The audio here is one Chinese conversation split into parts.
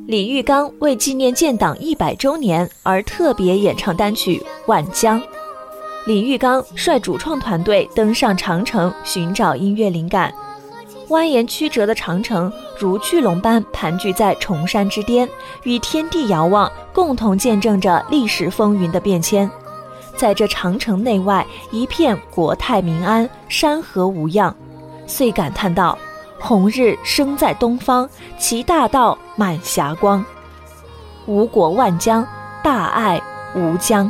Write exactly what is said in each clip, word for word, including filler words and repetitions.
李玉刚为纪念建党一百周年而特别演唱单曲《万江》。李玉刚率主创团队登上长城寻找音乐灵感，蜿蜒曲折的长城如巨龙般盘踞在崇山之巅，与天地遥望，共同见证着历史风云的变迁。在这长城内外，一片国泰民安，山河无恙，遂感叹道：红日升在东方，其大道满霞光。吴国万江，大爱无疆。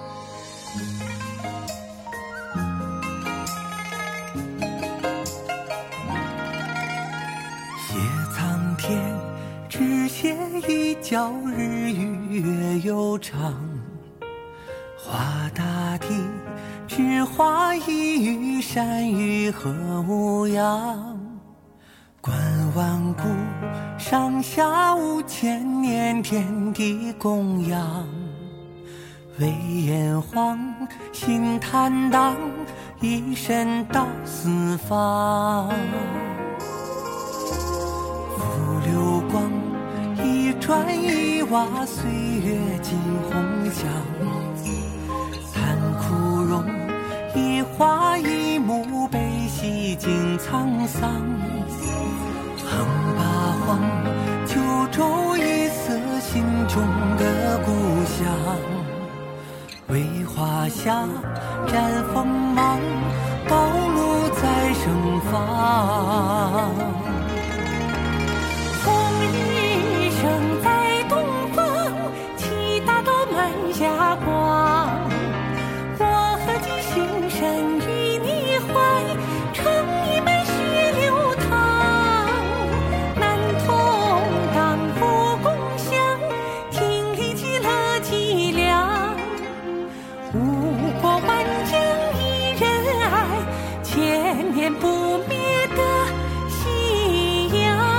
谢苍天，只写一角日与月悠长。画大地，只画一隅山与河无恙。观万古，上下五千年，天地供养。为炎黄，心坦荡，一身到四方。浮流光，一砖一瓦，岁月尽红香。残枯荣，一花一木，悲喜尽沧桑。横八荒，九州一色，心中的故乡。为华夏绽锋芒，道路在盛放。红日升在东方，其大道满霞光。我何其心神与你怀，诚意满血流淌。南同当负共享，听力极乐极量。吴国万江一人爱，千年不灭的信仰。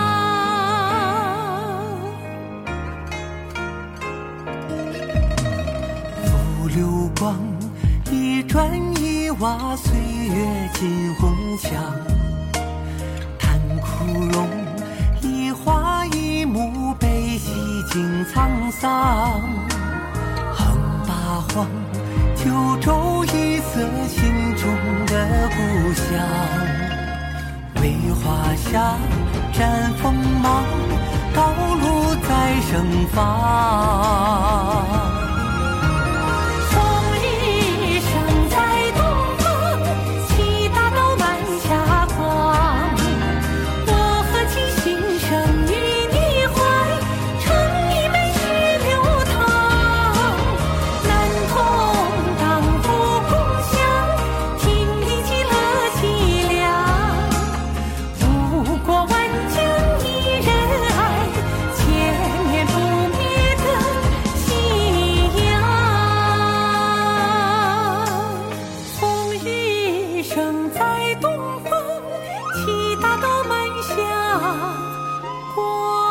浮流光，一砖一瓦，岁月尽红墙。叹枯荣，一花一木，悲喜尽沧桑。横八荒，九州一色，心中的故乡。为华夏绽锋芒，道路在盛放。生在东方，其大道满霞光。